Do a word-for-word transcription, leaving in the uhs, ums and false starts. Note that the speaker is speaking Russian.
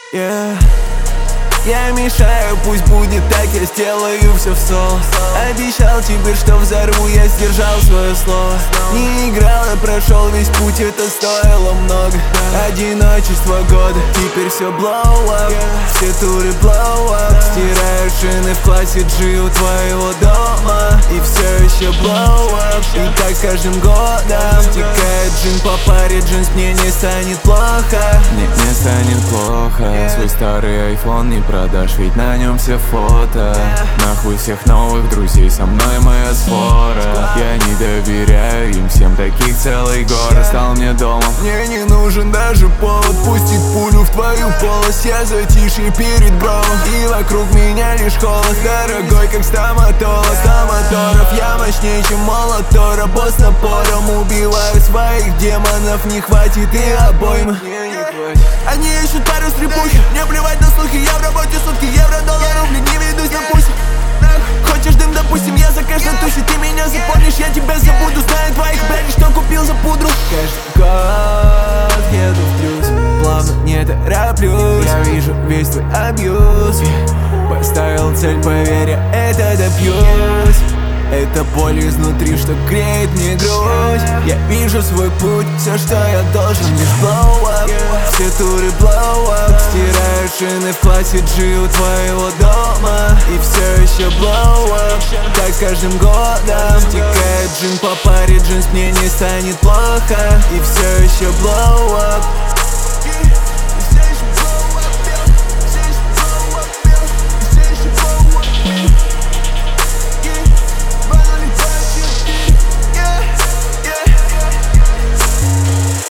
Yeah. Я мешаю, пусть будет так, я сделаю все в соло. Обещал теперь, что взорву, я сдержал свое слово. Не играл, я прошел весь путь, это стоило много. Одиночество года, теперь все blow up. Все туры blow up. Стираю шины в классе G у твоего дома. И все еще blow up. И так каждым годом текает джин по паре джинс, мне не станет плохо. Мне не станет плохо. Свой старый iPhone не продашь, ведь на нем все фото. Нахуй всех новых друзей, со мной моя свора. Я не доверяю им всем, таких целый город стал мне домом. Мне не нужен даже повод пустить пулю в твою полость. Я затишье перед бровом, и вокруг меня лишь холод. Дорогой, как стоматолог, моторов. Я мощнее, чем молотора. Босс напором убиваю своих демонов. Не хватит и обоймы. Они ищут пару стрипухи. Мне плевать на слухи, я в работе сутки. Евро, доллар, рубли, не ведусь на пусть. Хочешь дым, допустим, я закажу на туши. Ты меня запомнишь, я тебя забуду. Знаю твоих блядей, что купил за пудру. Каждый год еду в плюс, плавно не тороплюсь. Я вижу весь твой абьюз. Поставил цель, поверь, я это добьюсь. Это боль изнутри, что греет мне грудь. Я вижу свой путь, все, что я должен, лишь blow up. Все туры blow up. Стираю шины в классе G у твоего дома. И все еще blow up. Так каждым годом текает джин по паре джинс, мне не станет плохо. И все еще blow up.